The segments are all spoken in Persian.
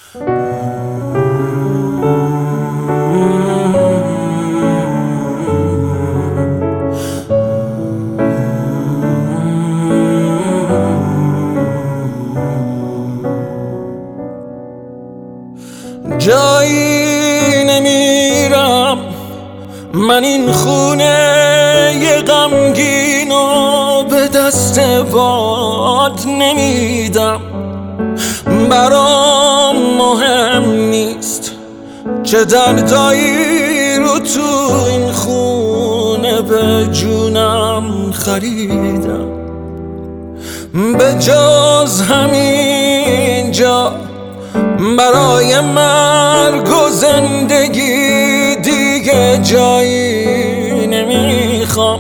جایی نمیرم من این خونه غمگینو به دست باد نمیدم. برام مهم نیست چه دردایی رو تو این خونه به جونم خریدم. به جز همین جا برای مرگ و زندگی دیگه جایی نمیخوام.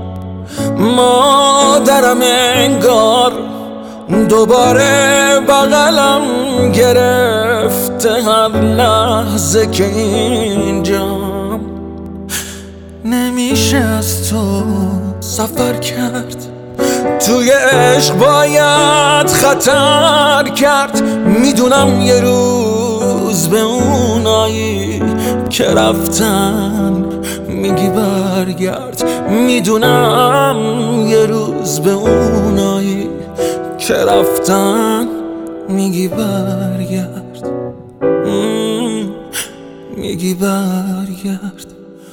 مادرم انگار دوباره بغلم گرفته هر لحظه که اینجام. نمیشه از تو سفر کرد، توی عشق باید خطر کرد. میدونم یه روز به اونایی که رفتن میگی برگرد. میدونم یه روز به اونایی که رفتن میگی برگرد، میگی برگرد.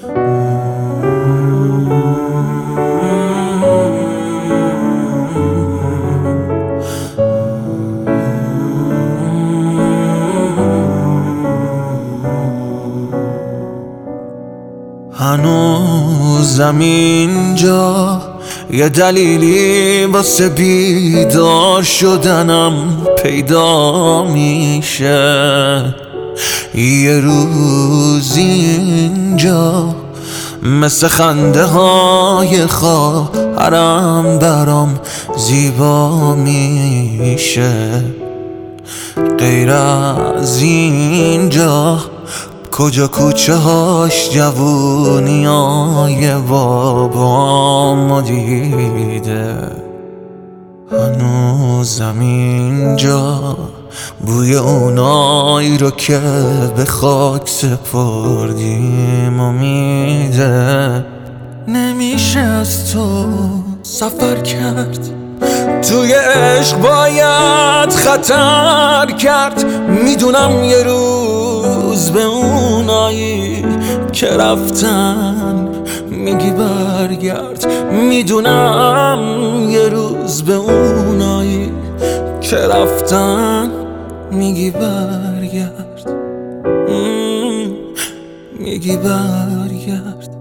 هنوزم اینجا یه دلیلی واسه بیدار شدنم پیدا میشه. یه روز اینجا مثل خنده های خواهرم برام زیبا میشه. غیر از اینجا کجا کوچه هاش جوونی های بابامو دیده. هنوزم اینجا بوی اونایی رو که به خاک سپردیم و میده. نمیشه از تو سفر کرد، توی عشق باید خطر کرد. میدونم یه روز به اونایی که رفتن میگی برگرد. میدونم یه روز به اونایی که رفتن میگی برگرد، میگی برگرد.